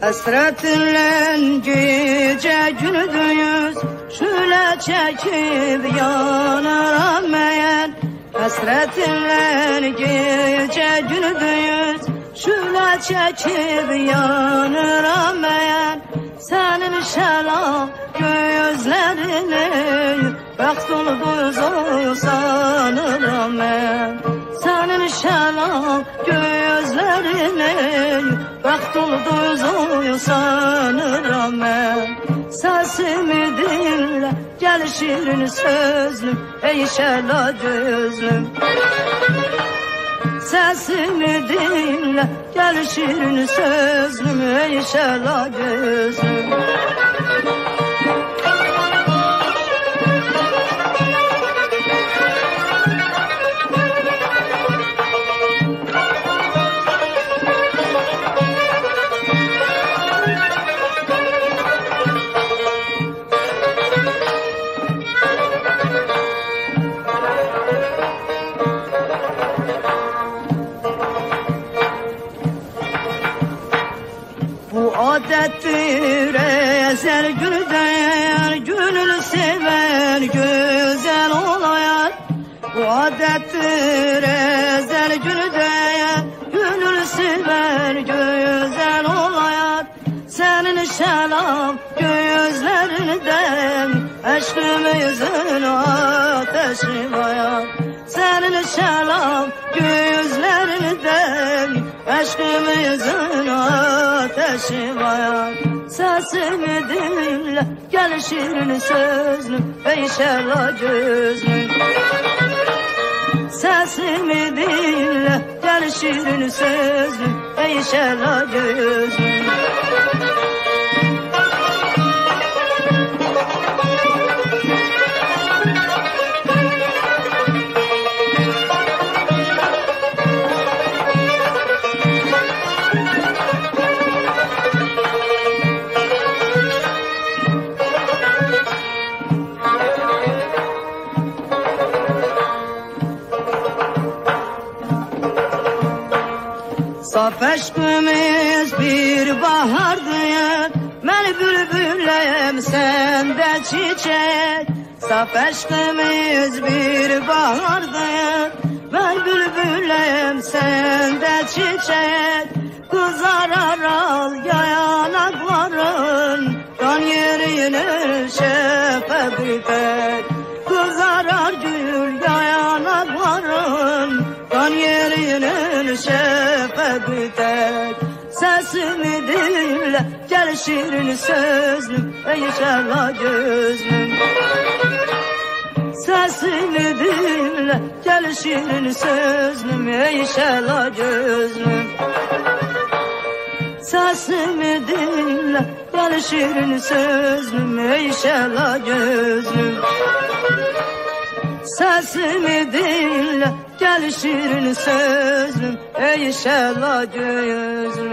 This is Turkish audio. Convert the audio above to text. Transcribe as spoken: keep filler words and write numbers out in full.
Hasretinle gece gündüz şöyle çekip yanıram ben. Hasretinle gece gündüz şöyle çekip yanıram ben. Senin şela gözlerini bak dolu sanırım ben. Senin şela gözlerini bak dolu sanırım ben. Sesimi dinle gel şirin sözlüm ey şela gözlüm. Sesimi dinle gel şirin sözlüm ey şela gözlüm. Adettir ezel gülden, gönül sever güzel olayar. Bu adettir ezel gülden, gönül sever güzel olayar. Senin şelam gözlerinden, aşkımızın ateşi var. Senin şelam gözlerinden, aşkımızın ateşi var. Sesimi dinle gel şirin sözlüm ey şela gözlüm. Sesimi dinle gel şirin sözlüm ey şela gözlüm. Saf aşkımız bir bahardır, ben bülbülüm sende çiçek. Saf aşkımız bir bahardır, ben bülbülüm sende çiçek. Kızarar al yanakların, kan yerine şefet iter. Kızarar gül yanakların, kan yerine şefet iter. Sesimi dinle gel şirin sözlüm ey şela gözlüm. Sesimi dinle gel şirin sözlüm ey şela gözlüm. Sesimi dinle gel şirin sözlüm ey şela gözlüm. Sesimi dinle gel şirin sözlüm ey şela gözlüm.